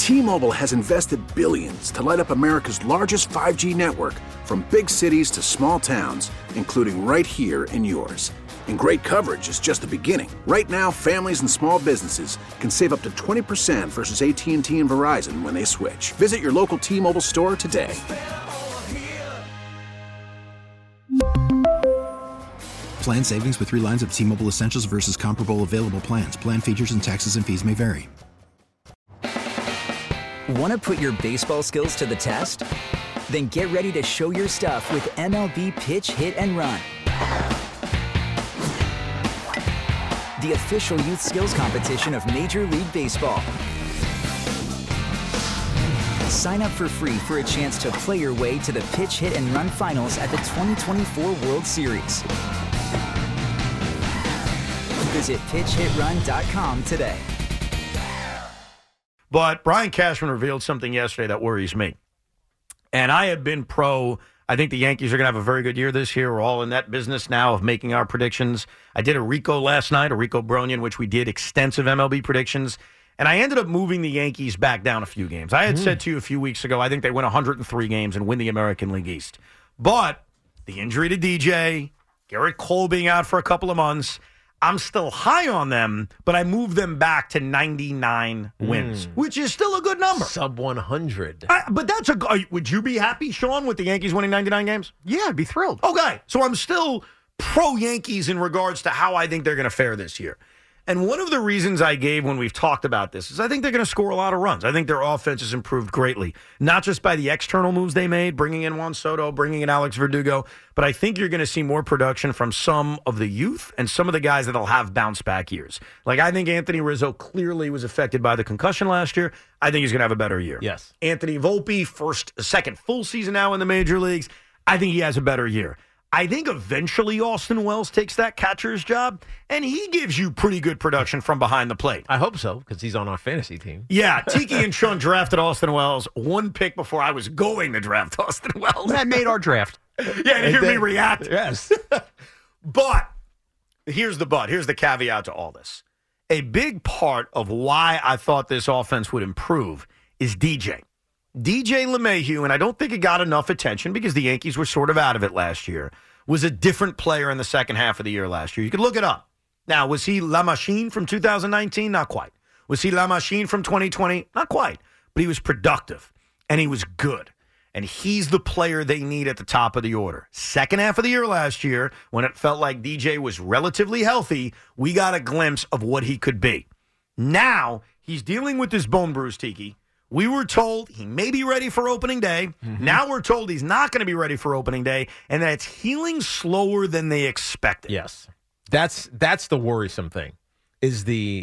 T-Mobile has invested billions to light up America's largest 5G network, from big cities to small towns, including right here in yours. And great coverage is just the beginning. Right now, families and small businesses can save up to 20% versus AT&T and Verizon when they switch. Visit your local T-Mobile store today. Plan savings with 3 lines of T-Mobile Essentials versus comparable available plans. Plan features and taxes and fees may vary. Want to put your baseball skills to the test? Then get ready to show your stuff with MLB Pitch, Hit, and Run. The official youth skills competition of Major League Baseball. Sign up for free for a chance to play your way to the Pitch, Hit, and Run finals at the 2024 World Series. Visit pitchhitrun.com today. But Brian Cashman revealed something yesterday that worries me. And I have been I think the Yankees are going to have a very good year this year. We're all in that business now of making our predictions. I did a Rico last night, a Rico Bronian, which we did extensive MLB predictions. And I ended up moving the Yankees back down a few games. I had said to you a few weeks ago, I think they win 103 games and win the American League East. But the injury to DJ, Garrett Cole being out for a couple of months, I'm still high on them, but I moved them back to 99 wins, which is still a good number. Sub 100. But that's would you be happy, Sean, with the Yankees winning 99 games? Yeah, I'd be thrilled. Okay, so I'm still pro-Yankees in regards to how I think they're going to fare this year. And one of the reasons I gave when we've talked about this is I think they're going to score a lot of runs. I think their offense has improved greatly, not just by the external moves they made, bringing in Juan Soto, bringing in Alex Verdugo, but I think you're going to see more production from some of the youth and some of the guys that'll have bounce-back years. Like, I think Anthony Rizzo clearly was affected by the concussion last year. I think he's going to have a better year. Yes. Anthony Volpe, second full season now in the major leagues. I think he has a better year. I think eventually Austin Wells takes that catcher's job, and he gives you pretty good production from behind the plate. I hope so, because he's on our fantasy team. Yeah, Tiki and Sean drafted Austin Wells one pick before I was going to draft Austin Wells. That made our draft. Yeah, to hear me react. Yes. But here's the caveat to all this. A big part of why I thought this offense would improve is DJ. DJ LeMahieu, and I don't think it got enough attention because the Yankees were sort of out of it last year, was a different player in the second half of the year last year. You could look it up. Now, was he La Machine from 2019? Not quite. Was he La Machine from 2020? Not quite. But he was productive, and he was good. And he's the player they need at the top of the order. Second half of the year last year, when it felt like DJ was relatively healthy, we got a glimpse of what he could be. Now, he's dealing with this bone bruise, Tiki. We were told he may be ready for opening day. Mm-hmm. Now we're told he's not going to be ready for opening day, and that it's healing slower than they expected. Yes. That's the worrisome thing, is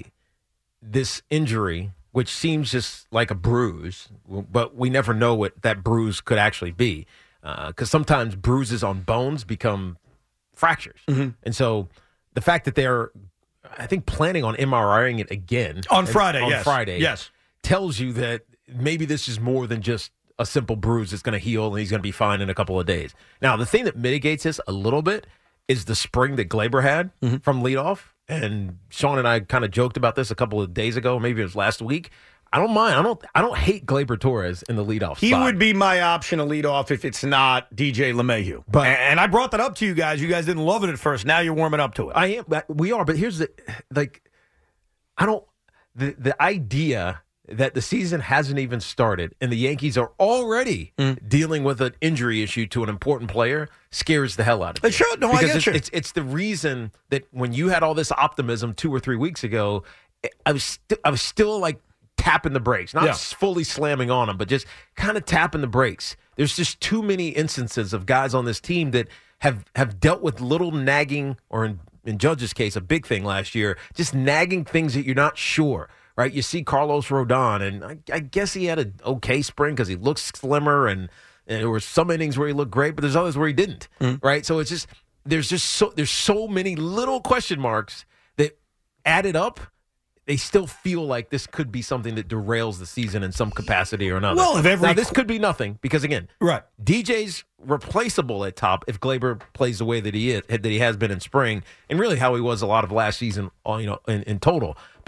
this injury, which seems just like a bruise, but we never know what that bruise could actually be, because sometimes bruises on bones become fractures. Mm-hmm. And so the fact that they're, I think, planning on MRIing it again. On Friday, yes. Tells you that maybe this is more than just a simple bruise that's going to heal and he's going to be fine in a couple of days. Now, the thing that mitigates this a little bit is the spring that Gleyber had from leadoff. And Sean and I kind of joked about this a couple of days ago. Maybe it was last week. I don't mind. I don't hate Gleyber Torres in the leadoff spot. He would be my option to lead off if it's not DJ LeMahieu. And I brought that up to you guys. You guys didn't love it at first. Now you're warming up to it. We are. But here's the idea that the season hasn't even started and the Yankees are already dealing with an injury issue to an important player scares the hell out of me. Sure, no, because I get you. It's the reason that when you had all this optimism 2 or 3 weeks ago, I was still like tapping the brakes, not fully slamming on them, but just kind of tapping the brakes. There's just too many instances of guys on this team that have dealt with little nagging, or in Judge's case, a big thing last year, just nagging things that you're not sure. Right, you see Carlos Rodon, and I guess he had an okay spring because he looks slimmer, and there were some innings where he looked great, but there's others where he didn't. Right, so it's just there's so many little question marks that added up. They still feel like this could be something that derails the season in some capacity or another. Well, now this could be nothing because again, right, DJ's replaceable at top if Gleyber plays the way that he has been in spring, and really how he was a lot of last season, in total, but.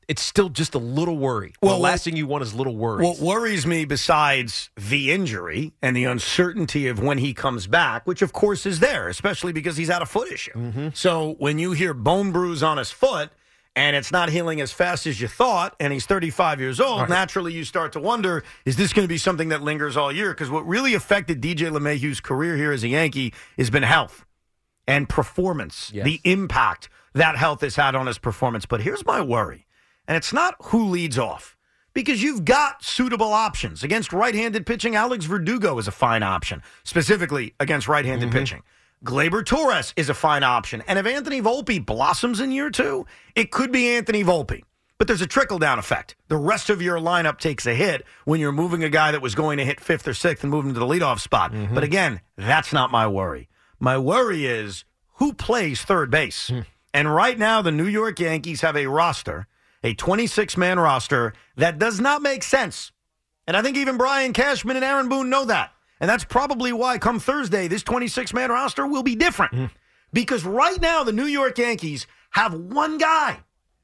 it's still just a little worry. Well, the last thing you want is little worries. What worries me, besides the injury and the uncertainty of when he comes back, which of course is there, especially because he's had a foot issue. Mm-hmm. So when you hear bone bruise on his foot and it's not healing as fast as you thought, and he's 35 years old, naturally you start to wonder, is this going to be something that lingers all year? Because what really affected DJ LeMahieu's career here as a Yankee has been health and performance, the impact that health has had on his performance. But here's my worry. And it's not who leads off, because you've got suitable options. Against right-handed pitching, Alex Verdugo is a fine option, specifically against right-handed pitching. Gleyber Torres is a fine option. And if Anthony Volpe blossoms in year 2, it could be Anthony Volpe. But there's a trickle-down effect. The rest of your lineup takes a hit when you're moving a guy that was going to hit 5th or 6th and move him to the leadoff spot. But again, that's not my worry. My worry is who plays third base. And right now, the New York Yankees have a roster, a 26-man roster that does not make sense. And I think even Brian Cashman and Aaron Boone know that. And that's probably why come Thursday, this 26-man roster will be different. Because right now, the New York Yankees have one guy,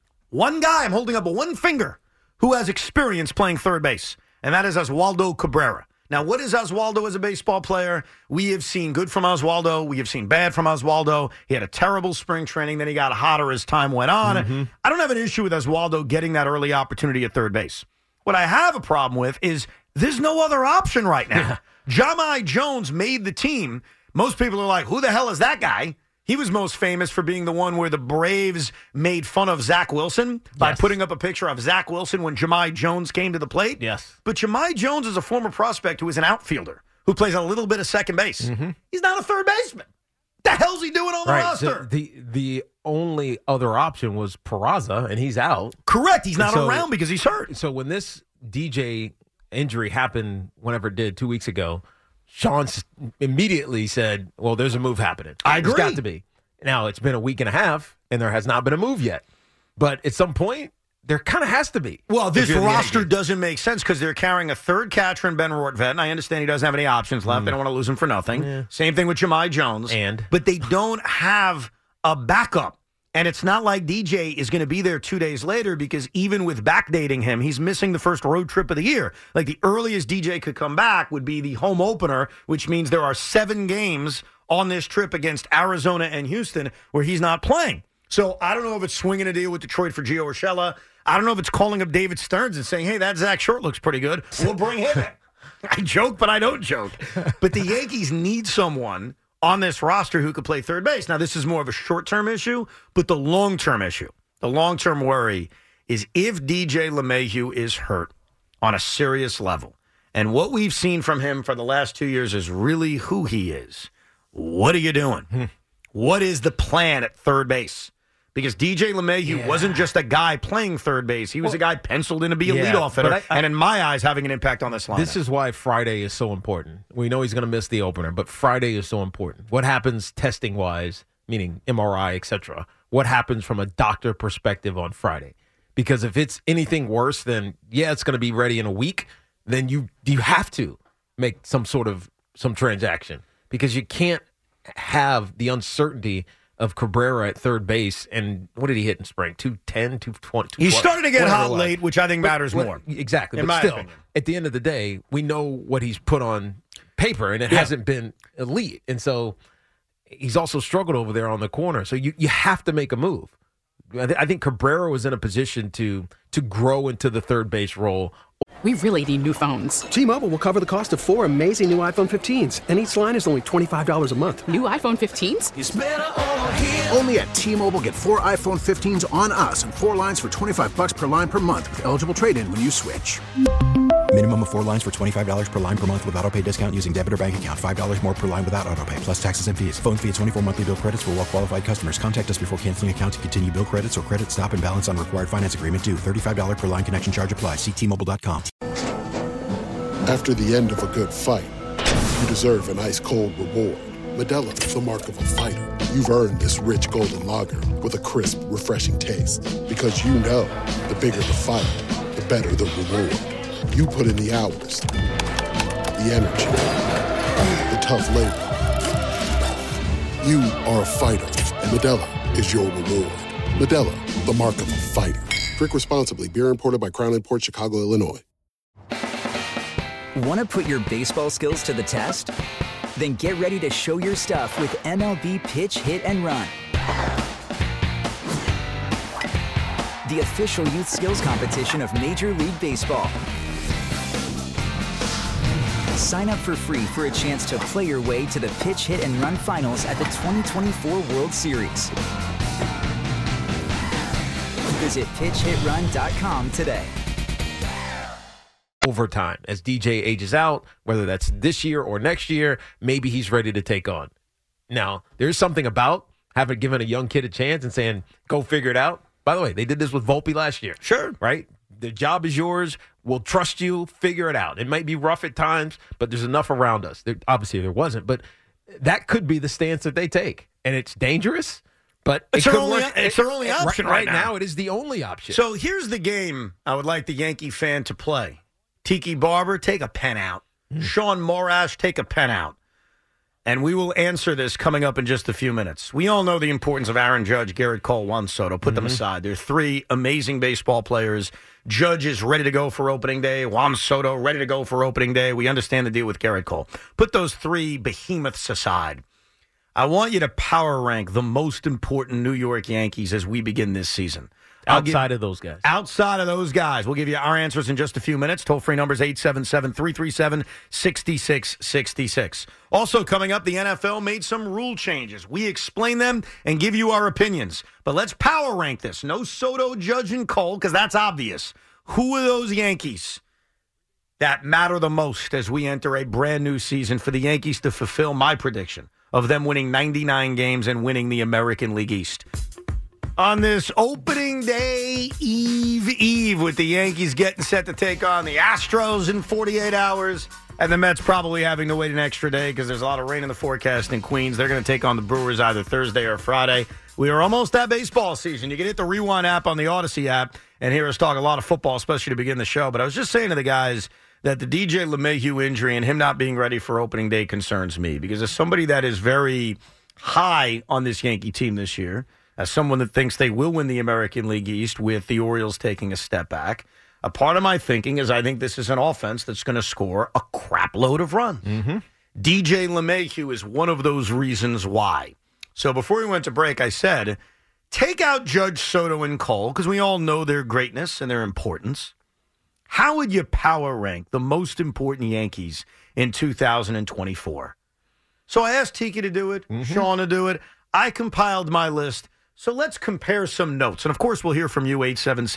I'm holding up one finger, who has experience playing third base. And that is Oswaldo Cabrera. Now, what is Oswaldo as a baseball player? We have seen good from Oswaldo. We have seen bad from Oswaldo. He had a terrible spring training. Then he got hotter as time went on. I don't have an issue with Oswaldo getting that early opportunity at third base. What I have a problem with is there's no other option right now. Jahmai Jones made the team. Most people are like, who the hell is that guy? He was most famous for being the one where the Braves made fun of Zach Wilson by putting up a picture of Zach Wilson when Jahmai Jones came to the plate. But Jahmai Jones is a former prospect who is an outfielder who plays a little bit of second base. He's not a third baseman. What the hell's he doing on the roster? So the only other option was Peraza, and he's out. Correct. He's not around because he's hurt. So when this DJ injury happened, whenever it did 2 weeks ago, Sean immediately said, well, there's a move happening. I agree. There's got to be. Now, it's been a week and a half, and there has not been a move yet. But at some point, there kind of has to be. Well, this roster doesn't make sense because they're carrying a third catcher in Ben Rortvedt, and I understand he doesn't have any options left. They don't want to lose him for nothing. Same thing with Jahmai Jones. But they don't have a backup. And it's not like DJ is going to be there 2 days later because even with backdating him, he's missing the first road trip of the year. Like the earliest DJ could come back would be the home opener, which means there are 7 games on this trip against Arizona and Houston where he's not playing. So I don't know if it's swinging a deal with Detroit for Gio Urshela. I don't know if it's calling up David Stearns and saying, hey, that Zach Short looks pretty good. We'll bring him in. I joke, but I don't joke. But the Yankees need someone on this roster who could play third base. Now, this is more of a short-term issue, but the long-term issue, the long-term worry is if DJ LeMahieu is hurt on a serious level, and what we've seen from him for the last 2 years is really who he is, what are you doing? What is the plan at third base? Because DJ LeMahieu wasn't just a guy playing third base. He was a guy penciled in to be a leadoff hitter, and in my eyes, having an impact on this lineup. This is why Friday is so important. We know he's going to miss the opener, but Friday is so important. What happens testing-wise, meaning MRI, etc.? What happens from a doctor perspective on Friday? Because if it's anything worse than, it's going to be ready in a week, then you have to make some transaction. Because you can't have the uncertainty of Cabrera at third base, and what did he hit in spring? 210, 220? He started to get hot late, which I think matters more. Exactly. But still, at the end of the day, we know what he's put on paper, and it hasn't been elite. And so he's also struggled over there on the corner. So you have to make a move. I think Cabrera was in a position to grow into the third base role. We really need new phones. T-Mobile will cover the cost of 4 amazing new iPhone 15s, and each line is only $25 a month. New iPhone 15s? It's better over here. Only at T-Mobile, get 4 iPhone 15s on us and 4 lines for $25 per line per month with eligible trade-in when you switch. Minimum of 4 lines for $25 per line per month with autopay discount using debit or bank account. $5 more per line without autopay, plus taxes and fees. Phone fee at 24 monthly bill credits for well-qualified customers. Contact us before canceling account to continue bill credits or credit stop and balance on required finance agreement due. $35 per line connection charge applies. See T-Mobile.com. After the end of a good fight, you deserve an ice-cold reward. Modelo is the mark of a fighter. You've earned this rich golden lager with a crisp, refreshing taste. Because you know, the bigger the fight, the better the reward. You put in the hours, the energy, the tough labor. You are a fighter, and Modelo is your reward. Modelo, the mark of a fighter. Drink responsibly. Beer imported by Crown Imports, Chicago, Illinois. Want to put your baseball skills to the test? Then get ready to show your stuff with MLB Pitch, Hit, and Run. The official youth skills competition of Major League Baseball. Sign up for free for a chance to play your way to the Pitch, Hit, and Run finals at the 2024 World Series. Visit pitchhitrun.com today. Overtime as DJ ages out, whether that's this year or next year, maybe he's ready to take on. Now, there's something about having given a young kid a chance and saying, go figure it out. By the way, they did this with Volpe last year. Sure. Right? The job is yours. We'll trust you. Figure it out. It might be rough at times, but there's enough around us. Obviously, there wasn't, but that could be the stance that they take. And it's dangerous, but it's their only option right now. It is the only option. So here's the game I would like the Yankee fan to play. Tiki Barber, take a pen out. Sean Morash, take a pen out. And we will answer this coming up in just a few minutes. We all know the importance of Aaron Judge, Garrett Cole, Juan Soto. Put them aside. They're three amazing baseball players. Judge is ready to go for opening day. Juan Soto ready to go for opening day. We understand the deal with Garrett Cole. Put those three behemoths aside. I want you to power rank the most important New York Yankees as we begin this season. Outside of those guys. Outside of those guys. We'll give you our answers in just a few minutes. Toll-free numbers 877-337-6666. Also coming up, the NFL made some rule changes. We explain them and give you our opinions. But let's power rank this. No Soto, Judge, and Cole, because that's obvious. Who are those Yankees that matter the most as we enter a brand new season for the Yankees to fulfill my prediction of them winning 99 games and winning the American League East? On this opening day eve with the Yankees getting set to take on the Astros in 48 hours and the Mets probably having to wait an extra day because there's a lot of rain in the forecast in Queens. They're going to take on the Brewers either Thursday or Friday. We are almost at baseball season. You can hit the Rewind app on the Odyssey app and hear us talk a lot of football, especially to begin the show. But I was just saying to the guys that the DJ LeMahieu injury and him not being ready for opening day concerns me because as somebody that is very high on this Yankee team this year, as someone that thinks they will win the American League East with the Orioles taking a step back, a part of my thinking is I think this is an offense that's going to score a crap load of runs. DJ LeMahieu is one of those reasons why. So before we went to break, I said, take out Judge, Soto, and Cole, because we all know their greatness and their importance. How would you power rank the most important Yankees in 2024? So I asked Tiki to do it, Sean to do it. I compiled my list. So let's compare some notes. And, of course, we'll hear from you,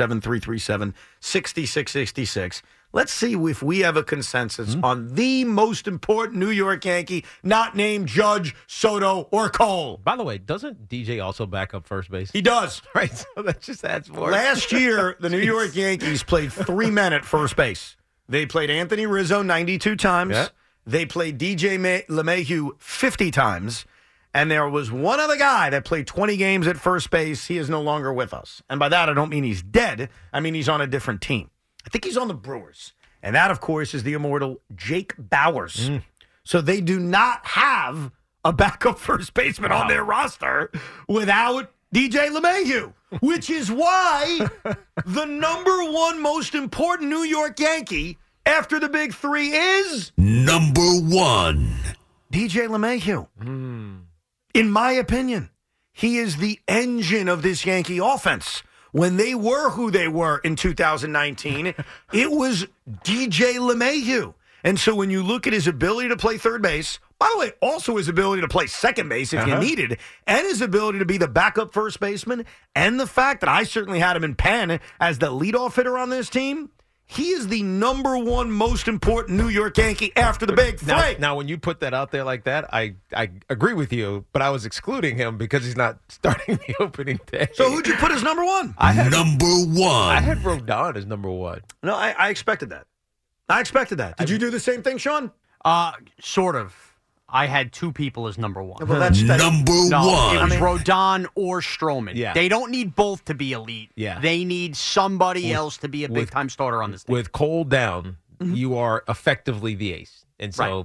877-337-6666. Let's see if we have a consensus on the most important New York Yankee, not named Judge, Soto, or Cole. By the way, doesn't DJ also back up first base? He does. Right, so that just adds more. Last year, the New York Yankees played three men at first base. They played Anthony Rizzo 92 times. Yeah. They played DJ LeMahieu 50 times. And there was one other guy that played 20 games at first base. He is no longer with us. And by that, I don't mean he's dead. I mean he's on a different team. I think he's on the Brewers. And that, of course, is the immortal Jake Bauers. So they do not have a backup first baseman on their roster without DJ LeMahieu, which is why the number one most important New York Yankee after the big three is number one. DJ LeMahieu. In my opinion, he is the engine of this Yankee offense. When they were who they were in 2019, it was DJ LeMahieu. And so when you look at his ability to play third base, by the way, also his ability to play second base if you needed, and his ability to be the backup first baseman, and the fact that I certainly had him in pen as the leadoff hitter on this team, he is the number one most important New York Yankee after the big three. Now, when you put that out there like that, I agree with you, but I was excluding him because he's not starting the opening day. So who'd you put as number one? Number one. I had Rodon as number one. No, I expected that. Did you do the same thing, Sean? Sort of. I had two people as number one. Well, that's number one. It was Rodon or Stroman. Yeah. They don't need both to be elite. Yeah. They need somebody else to be a big-time starter on this team. With Cole down, you are effectively the ace. And so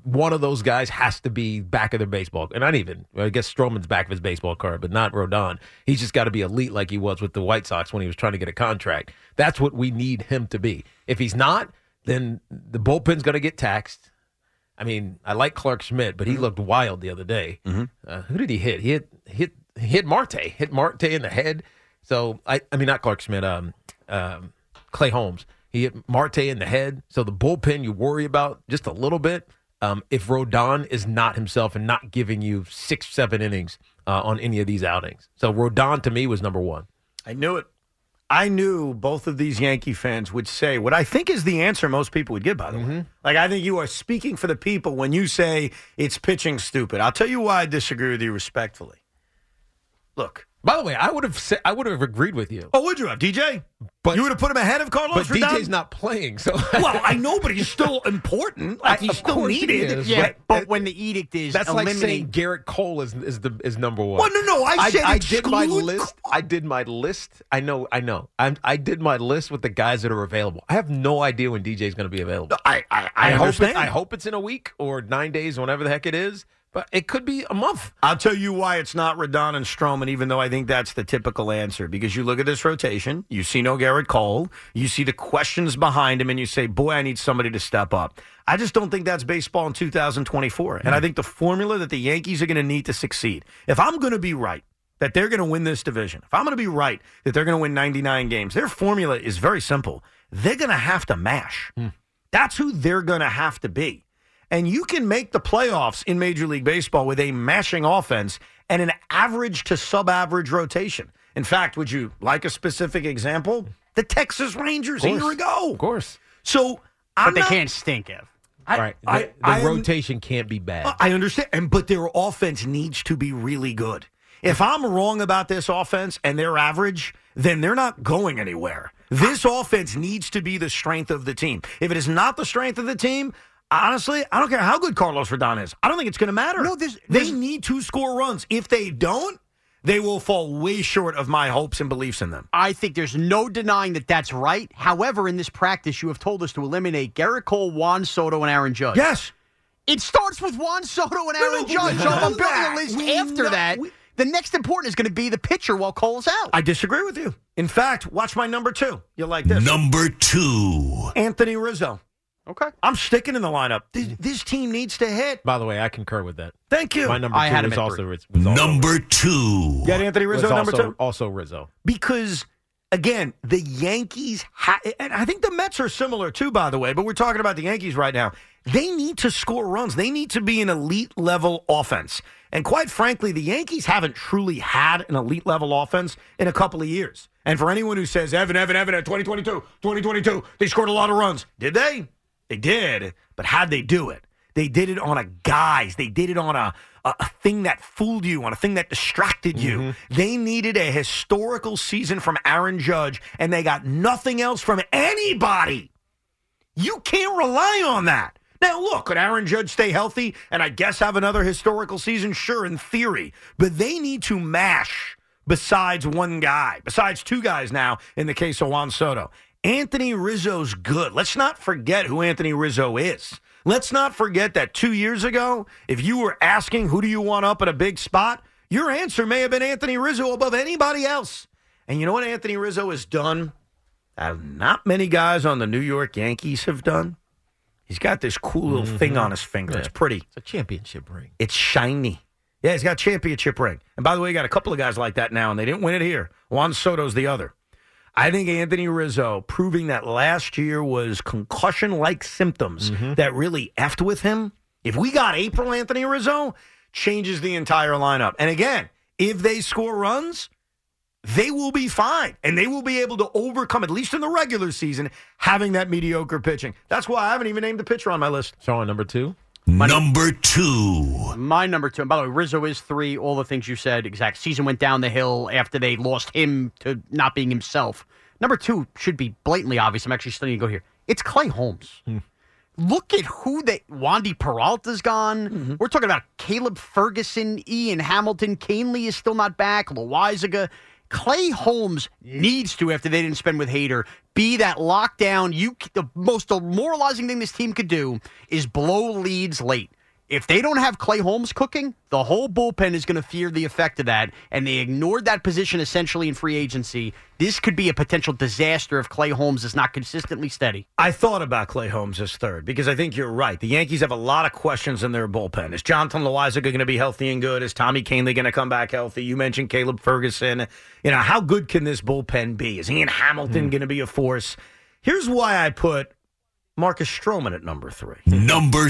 one of those guys has to be back of their baseball. And not even, I guess Stroman's back of his baseball card, but not Rodon. He's just got to be elite like he was with the White Sox when he was trying to get a contract. That's what we need him to be. If he's not, then the bullpen's going to get taxed. I mean, I like Clark Schmidt, but he looked wild the other day. Who did he hit? He hit Marte. Hit Marte in the head. So, I mean, not Clark Schmidt, Clay Holmes. He hit Marte in the head. So the bullpen you worry about just a little bit. If Rodon is not himself and not giving you 6-7 innings on any of these outings. So Rodon, to me, was number one. I knew it. I knew both of these Yankee fans would say what I think is the answer most people would give, by the way. Like, I think you are speaking for the people when you say it's pitching stupid. I'll tell you why I disagree with you respectfully. Look. By the way, I would have agreed with you. Oh, would you have, DJ? But you would have put him ahead of Carlos Rodon? But DJ's not playing, so. Well, I know, but he's still important. Like, he's still needed. But when the edict is that's like saying Garrett Cole is number one. Well, no, I said I did my list. I did my list. I know. I did my list with the guys that are available. I have no idea when DJ's going to be available. I understand. I hope it's in a week or 9 days, whenever the heck it is. But it could be a month. I'll tell you why it's not Rodon and Stroman, even though I think that's the typical answer. Because you look at this rotation, you see no Garrett Cole, you see the questions behind him, and you say, boy, I need somebody to step up. I just don't think that's baseball in 2024. And I think the formula that the Yankees are going to need to succeed, if I'm going to be right that they're going to win this division, if I'm going to be right that they're going to win 99 games, their formula is very simple. They're going to have to mash. That's who they're going to have to be. And you can make the playoffs in Major League Baseball with a mashing offense and an average to sub-average rotation. In fact, would you like a specific example? The Texas Rangers a year ago. Of course. So, But they can't stink, Ev. Right. The rotation can't be bad. I understand. But their offense needs to be really good. If I'm wrong about this offense and they're average, then they're not going anywhere. This offense needs to be the strength of the team. If it is not the strength of the team, honestly, I don't care how good Carlos Rodon is. I don't think it's going to matter. No, they need to score runs. If they don't, they will fall way short of my hopes and beliefs in them. I think there's no denying that that's right. However, in this practice, you have told us to eliminate Garrett Cole, Juan Soto, and Aaron Judge. Yes. It starts with Juan Soto and Aaron Judge. So I'm building a list after that. The next important is going to be the pitcher while Cole's out. I disagree with you. In fact, watch my number 2. You'll like this. Number 2. Anthony Rizzo. Okay. I'm sticking in the lineup. This team needs to hit. By the way, I concur with that. Thank you. My number 2 was also Rizzo. Number 2. You got Anthony Rizzo number 2? Also Rizzo. Because, again, the Yankees, and I think the Mets are similar too, by the way, but we're talking about the Yankees right now. They need to score runs. They need to be an elite-level offense. And quite frankly, the Yankees haven't truly had an elite-level offense in a couple of years. And for anyone who says, Evan, at 2022, they scored a lot of runs. Did they? They did. But how'd they do it? They did it on a guise. They did it on a thing that fooled you, on a thing that distracted you. They needed a historical season from Aaron Judge, and they got nothing else from anybody. You can't rely on that. Now, look, could Aaron Judge stay healthy and I guess have another historical season? Sure, in theory. But they need to mash besides one guy, besides two guys now in the case of Juan Soto. Anthony Rizzo's good. Let's not forget who Anthony Rizzo is. Let's not forget that 2 years ago, if you were asking who do you want up at a big spot, your answer may have been Anthony Rizzo above anybody else. And you know what Anthony Rizzo has done that not many guys on the New York Yankees have done? He's got this cool little thing on his finger. Yeah. It's pretty. It's a championship ring. It's shiny. Yeah, he's got a championship ring. And by the way, you got a couple of guys like that now, and they didn't win it here. Juan Soto's the other. I think Anthony Rizzo proving that last year was concussion-like symptoms that really effed with him. If we got April Anthony Rizzo, changes the entire lineup. And again, if they score runs, they will be fine. And they will be able to overcome, at least in the regular season, having that mediocre pitching. That's why I haven't even named the pitcher on my list. So on number 2? Number 2. My number 2. And by the way, Rizzo is 3. All the things you said, exact. Season went down the hill after they lost him to not being himself. Number 2 should be blatantly obvious. I'm actually studying to go here. It's Clay Holmes. Look at who Wandy Peralta's gone. We're talking about Caleb Ferguson, Ian Hamilton. Canely is still not back. Loizaga. Clay Holmes needs to, after they didn't spend with Hader, be that lockdown. The most demoralizing thing this team could do is blow leads late. If they don't have Clay Holmes cooking, the whole bullpen is going to fear the effect of that, and they ignored that position essentially in free agency. This could be a potential disaster if Clay Holmes is not consistently steady. I thought about Clay Holmes as third because I think you're right. The Yankees have a lot of questions in their bullpen. Is Jonathan Loáisiga going to be healthy and good? Is Tommy Kahnle going to come back healthy? You mentioned Caleb Ferguson. How good can this bullpen be? Is Ian Hamilton going to be a force? Here's why I put Marcus Stroman at number 3. Number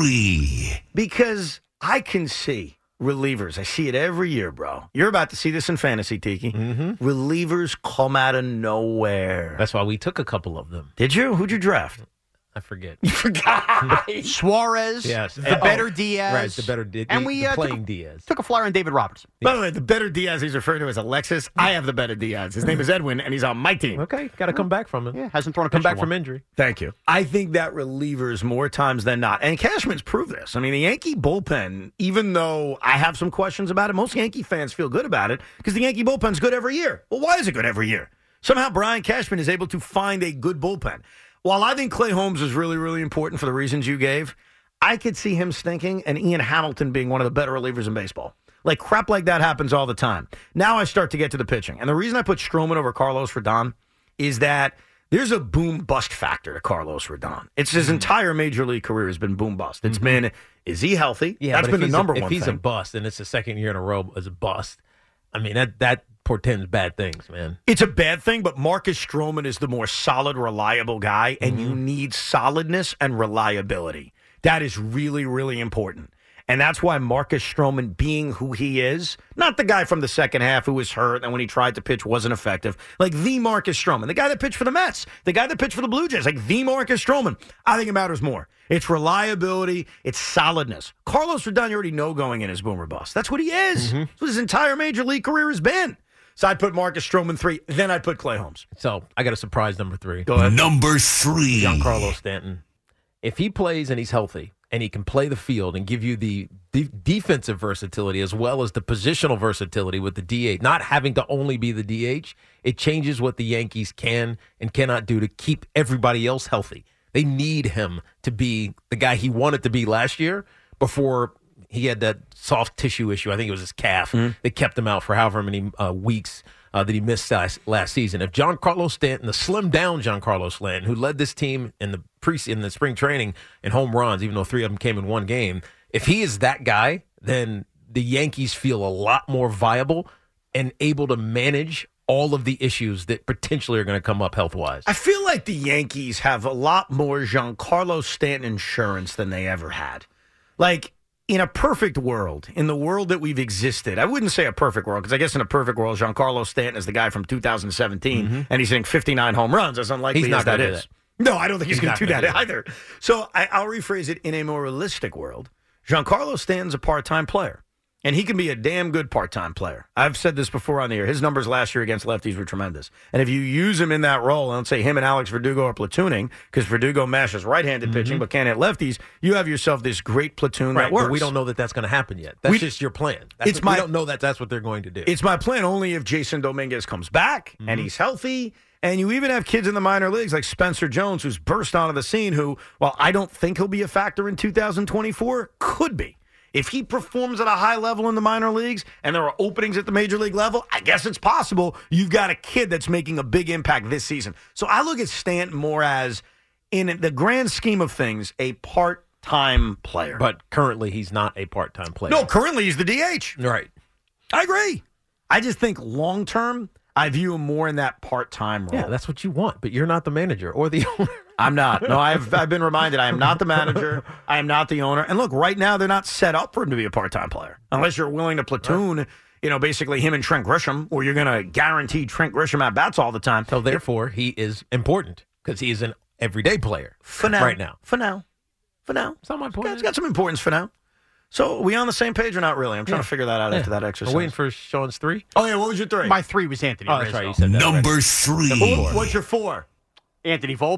3. Because I can see relievers. I see it every year, bro. You're about to see this in fantasy, Tiki. Mm-hmm. Relievers come out of nowhere. That's why we took a couple of them. Did you? Who'd you draft? I forget. You forgot. Suarez. Yes. The better Diaz. Right, the better Diaz. And we playing Diaz. Took a flyer on David Robertson. By the way, the better Diaz he's referring to as Alexis. I have the better Diaz. His name is Edwin, and he's on my team. Okay, got to come back from it. Yeah, hasn't thrown a come pitch back for from one. injury. Thank you. I think that relievers more times than not, and Cashman's proved this. I mean, the Yankee bullpen, even though I have some questions about it, most Yankee fans feel good about it because the Yankee bullpen's good every year. Well, why is it good every year? Somehow Brian Cashman is able to find a good bullpen. While I think Clay Holmes is really, really important for the reasons you gave, I could see him stinking and Ian Hamilton being one of the better relievers in baseball. Like, crap like that happens all the time. Now I start to get to the pitching. And the reason I put Stroman over Carlos Rodon is that there's a boom-bust factor to Carlos Rodon. It's his entire major league career has been boom-bust. It's been, is he healthy? Yeah, that's been the number one thing. If he's a bust, and it's the second year in a row as a bust, I mean, that portends bad things, man. It's a bad thing, but Marcus Stroman is the more solid, reliable guy, and you need solidness and reliability. That is really, really important. And that's why Marcus Stroman, being who he is, not the guy from the second half who was hurt and when he tried to pitch wasn't effective, like the Marcus Stroman, the guy that pitched for the Mets, the guy that pitched for the Blue Jays, like the Marcus Stroman. I think it matters more. It's reliability. It's solidness. Carlos Rodon, you already know going in is boomer bust. That's what he is. That's what his entire major league career has been. So I'd put Marcus Stroman 3, then I'd put Clay Holmes. So I got a surprise number 3. Go ahead. Number 3. Giancarlo Stanton. If he plays and he's healthy and he can play the field and give you the defensive versatility as well as the positional versatility with the DH, not having to only be the DH, it changes what the Yankees can and cannot do to keep everybody else healthy. They need him to be the guy he wanted to be last year before he had that soft tissue issue. I think it was his calf that kept him out for however many weeks that he missed last season. If Giancarlo Stanton, the slimmed-down Giancarlo Stanton, who led this team in the spring training in home runs, even though 3 of them came in one game, if he is that guy, then the Yankees feel a lot more viable and able to manage all of the issues that potentially are going to come up health-wise. I feel like the Yankees have a lot more Giancarlo Stanton insurance than they ever had. Like, in a perfect world, in the world that we've existed, I wouldn't say a perfect world, because I guess in a perfect world, Giancarlo Stanton is the guy from 2017, and he's hitting 59 home runs, as unlikely as that is. No, I don't think he's going to do that either. So I'll rephrase it. In a more realistic world, Giancarlo Stanton's a part-time player, and he can be a damn good part-time player. I've said this before on the air. His numbers last year against lefties were tremendous. And if you use him in that role, and let's say him and Alex Verdugo are platooning, because Verdugo mashes right-handed pitching but can't hit lefties, you have yourself this great platoon that works. But we don't know that that's going to happen yet. That's just your plan. We don't know that that's what they're going to do. It's my plan only if Jason Dominguez comes back and he's healthy. And you even have kids in the minor leagues like Spencer Jones, who's burst onto the scene, who, while I don't think he'll be a factor in 2024, could be. If he performs at a high level in the minor leagues and there are openings at the major league level, I guess it's possible you've got a kid that's making a big impact this season. So I look at Stanton more as, in the grand scheme of things, a part-time player. But currently he's not a part-time player. No, currently he's the DH. Right. I agree. I just think long-term, I view him more in that part-time role. Yeah, that's what you want, but you're not the manager or the owner. I'm not. No, I've been reminded I am not the manager. I am not the owner. And look, right now they're not set up for him to be a part-time player. Unless you're willing to platoon, basically him and Trent Grisham, or you're going to guarantee Trent Grisham at-bats all the time. So therefore, he is important because he is an everyday player for now. Right now. For now. That's not my point. It's got some importance for now. So are we on the same page or not really? I'm trying to figure that out after that exercise. We're waiting for Sean's 3. Oh, yeah. What was your 3? My 3 was Anthony Rizzo. Rizzo. That's right. You said that Number 3. What's your 4? Anthony Volpe.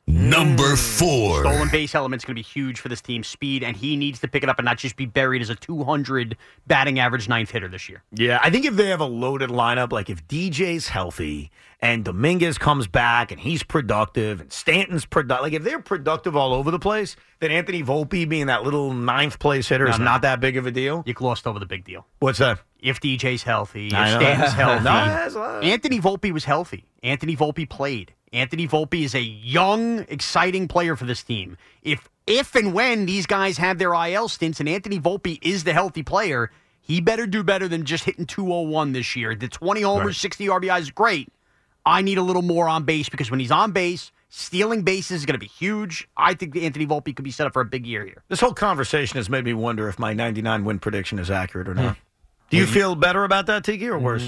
Number 4. Stolen base element's going to be huge for this team. Speed, and he needs to pick it up and not just be buried as a 200 batting average ninth hitter this year. Yeah, I think if they have a loaded lineup, like if DJ's healthy and Dominguez comes back and he's productive and Stanton's productive, like if they're productive all over the place, then Anthony Volpe being that little ninth place hitter is not that big of a deal. You glossed over the big deal. What's that? If DJ's healthy, if Stanton's healthy. No, Anthony Volpe was healthy. Anthony Volpe played. Anthony Volpe is a young, exciting player for this team. If and when these guys have their IL stints and Anthony Volpe is the healthy player, he better do better than just hitting 201 this year. The 20 homers, 60 RBIs is great. I need a little more on base because when he's on base, stealing bases is going to be huge. I think Anthony Volpe could be set up for a big year here. This whole conversation has made me wonder if my 99 win prediction is accurate or not. Do you feel better about that, Tiki, or worse?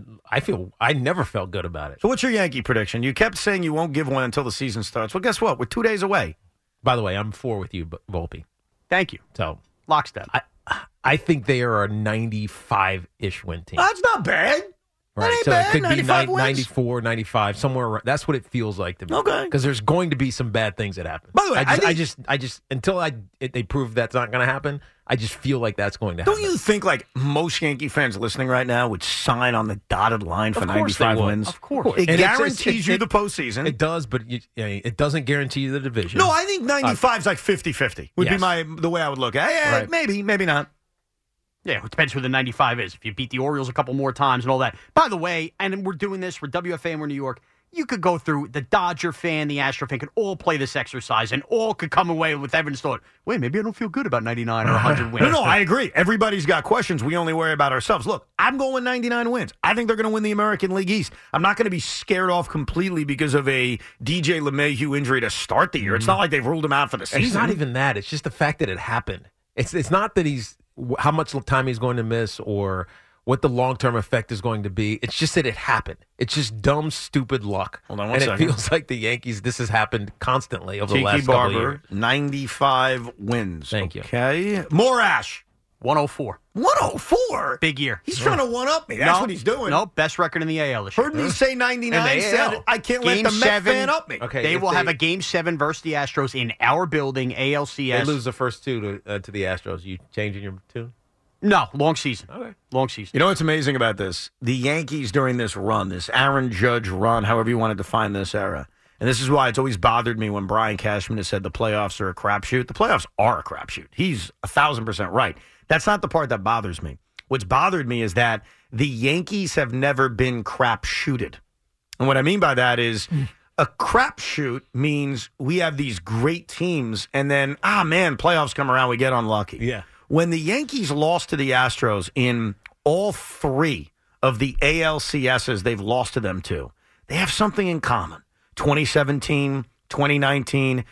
I never felt good about it. So what's your Yankee prediction? You kept saying you won't give one until the season starts. Well, guess what? We're 2 days away. By the way, I'm 4 with you, Volpe. Thank you. So lockstep. I think they are a 95-ish win team. That's not bad. Right, ain't so bad. it could be 94, 95, somewhere around. That's what it feels like to me. Okay. Because there's going to be some bad things that happen. By the way, I just until they prove that's not going to happen, I just feel like that's going to happen. Don't you think like most Yankee fans listening right now would sign on the dotted line for 95 wins? Of course. It And guarantees you the postseason. It does, but it doesn't guarantee you the division. No, I think 95 is like 50-50 would Yes. be the way I would look at it. Yeah, Right. maybe not. Yeah, it depends who the 95 is. If you beat the Orioles a couple more times and all that. By the way, and we're doing this, we're WFA and we're New York, you could go through the Dodger fan, the Astro fan, could all play this exercise and all could come away with Evans thought, wait, maybe I don't feel good about 99 or 100 wins. No, I agree. Everybody's got questions. We only worry about ourselves. Look, I'm going 99 wins. I think they're going to win the American League East. I'm not going to be scared off completely because of a DJ LeMahieu injury to start the year. It's not like they've ruled him out for the season. It's not even that. It's just the fact that it happened. It's not that how much time he's going to miss or what the long-term effect is going to be. It's just that it happened. It's just dumb, stupid luck. Hold on one and second. It feels like the Yankees, this has happened constantly over the Tiki last couple of Barber, years. 95 wins. Thank you. Okay. Morash. 104. 104? Big year. He's trying to one-up me. That's what he's doing. No, best record in the AL this year. Heard me say 99, And the said AL. I can't Game let the Met 7, fan up me. Okay, They if will have a Game 7 versus the Astros in our building, ALCS. They lose the first two to the Astros. You changing your tune? No, long season. Okay. Long season. You know what's amazing about this? The Yankees during this run, this Aaron Judge run, however you want to define this era, and this is why it's always bothered me when Brian Cashman has said the playoffs are a crapshoot. The playoffs are a crapshoot. He's 1,000% right. That's not the part that bothers me. What's bothered me is that the Yankees have never been crapshooted. And what I mean by that is a crapshoot means we have these great teams, and then, playoffs come around, we get unlucky. Yeah. When the Yankees lost to the Astros in all 3 of the ALCSs they've lost to them to, they have something in common. 2017, 2019,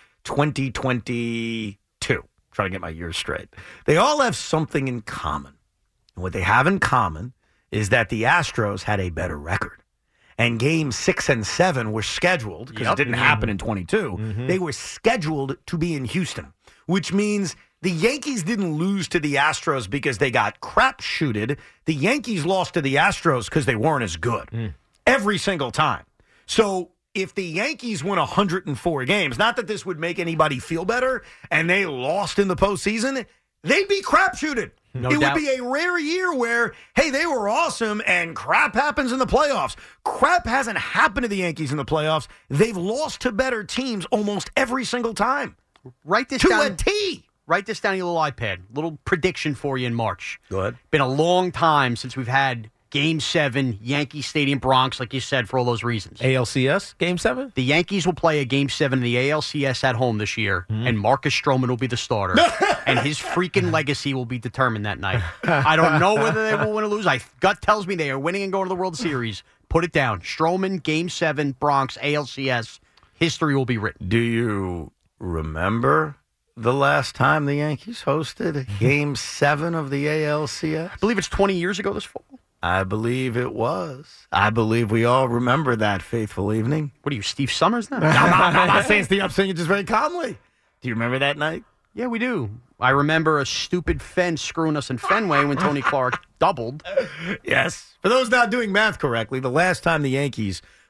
2022. Trying to get my years straight. They all have something in common. And what they have in common is that the Astros had a better record. And games 6 and 7 were scheduled, because it didn't happen in 22. They were scheduled to be in Houston, which means the Yankees didn't lose to the Astros because they got crapshooted. The Yankees lost to the Astros because they weren't as good every single time. So if the Yankees won 104 games, not that this would make anybody feel better, and they lost in the postseason, they'd be crapshooted. No it doubt. would be a rare year where, hey, they were awesome and crap happens in the playoffs. Crap hasn't happened to the Yankees in the playoffs. They've lost to better teams almost every single time. Write this To down. a T. Write this down on your little iPad. Little prediction for you in March. Go ahead. Been a long time since we've had Game 7, Yankee Stadium, Bronx, like you said, for all those reasons. ALCS, Game 7? The Yankees will play a Game 7 in the ALCS at home this year, and Marcus Stroman will be the starter. And his freaking legacy will be determined that night. I don't know whether they will win or lose. Gut tells me they are winning and going to the World Series. Put it down. Stroman, Game 7, Bronx, ALCS. History will be written. Do you remember the last time the Yankees hosted Game 7 of the ALCS? I believe it's 20 years ago this fall. I believe it was. I believe we all remember that fateful evening. What are you, Steve Summers now? I'm not saying Steve. I'm saying it just very calmly. Do you remember that night? Yeah, we do. I remember a stupid fence screwing us in Fenway when Tony Clark doubled. Yes. For those not doing math correctly, the last time the Yankees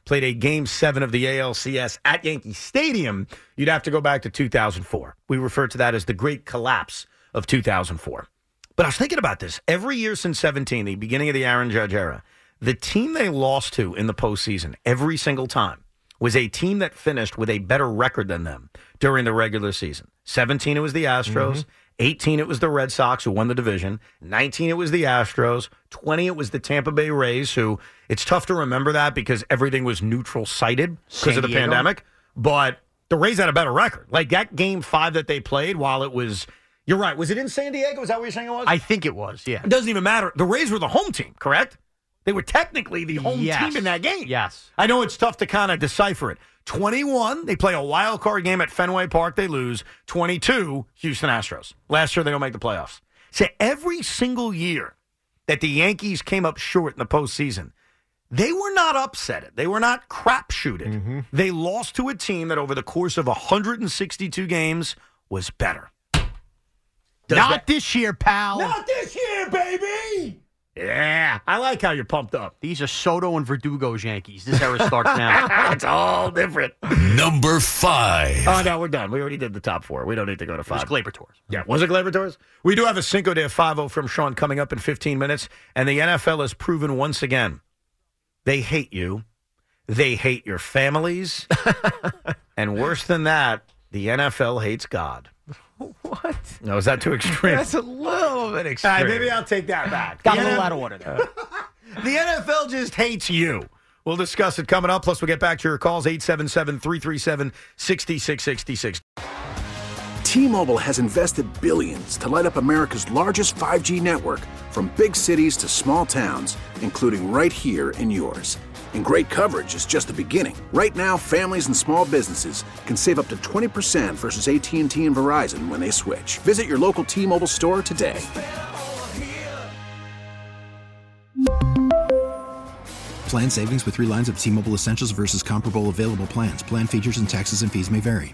played a Game 7 of the ALCS at Yankee Stadium, you'd have to go back to 2004. We refer to that as the Great Collapse of 2004. But I was thinking about this. Every year since 17, the beginning of the Aaron Judge era, the team they lost to in the postseason every single time was a team that finished with a better record than them during the regular season. 17, it was the Astros. 18, it was the Red Sox, who won the division. 19, it was the Astros. 20, it was the Tampa Bay Rays, who it's tough to remember that because everything was neutral-sighted because of the pandemic. But the Rays had a better record. Like that Game 5 that they played, while it was, you're right, was it in San Diego? Is that what you're saying it was? I think it was, yeah. It doesn't even matter. The Rays were the home team, correct? They were technically the home team in that game. Yes. I know it's tough to kind of decipher it. 21, they play a wild card game at Fenway Park. They lose. 22, Houston Astros. Last year, they don't make the playoffs. So every single year that the Yankees came up short in the postseason, they were not upsetted. They were not crapshooted. They lost to a team that over the course of 162 games was better. Not this year, pal. Not this year, baby! Yeah, I like how you're pumped up. These are Soto and Verdugo's Yankees. This era starts now. It's all different. Number 5. Oh, no, we're done. We already did the top 4. We don't need to go to 5. It was Glaber Torres. Yeah, was it Glaber Torres? We do have a Cinco de 5-0 from Sean coming up in 15 minutes, and the NFL has proven once again they hate you. They hate your families. And worse than that, the NFL hates God. What? No, is that too extreme? That's a little bit extreme. Maybe I'll take that back. Got a little out of order there. The NFL just hates you. We'll discuss it coming up. Plus, we'll get back to your calls, 877-337-6666. T-Mobile has invested billions to light up America's largest 5G network, from big cities to small towns, including right here in yours. And great coverage is just the beginning. Right now, families and small businesses can save up to 20% versus AT&T and Verizon when they switch. Visit your local T-Mobile store today. Plan savings with 3 lines of T-Mobile Essentials versus comparable available plans. Plan features and taxes and fees may vary.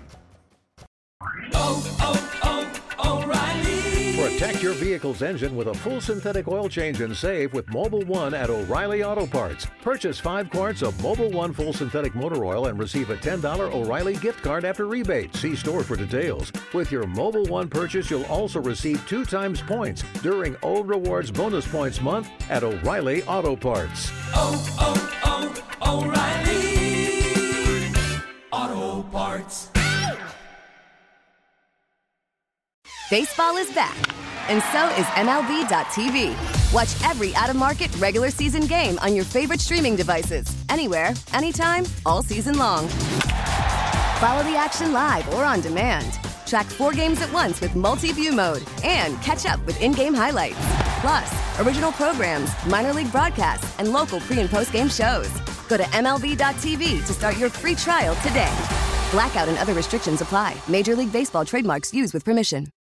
Protect your vehicle's engine with a full synthetic oil change and save with Mobil 1 at O'Reilly Auto Parts. Purchase 5 quarts of Mobil 1 full synthetic motor oil and receive a $10 O'Reilly gift card after rebate. See store for details. With your Mobil 1 purchase, you'll also receive 2 times points during O Rewards Bonus Points Month at O'Reilly Auto Parts. O'Reilly Auto Parts. Baseball is back, and so is MLB.tv. Watch every out-of-market regular season game on your favorite streaming devices, anywhere, anytime, all season long. Follow the action live or on demand. Track 4 games at once with multi-view mode and catch up with in-game highlights. Plus, original programs, minor league broadcasts, and local pre- and post-game shows. Go to MLB.tv to start your free trial today. Blackout and other restrictions apply. Major League Baseball trademarks used with permission.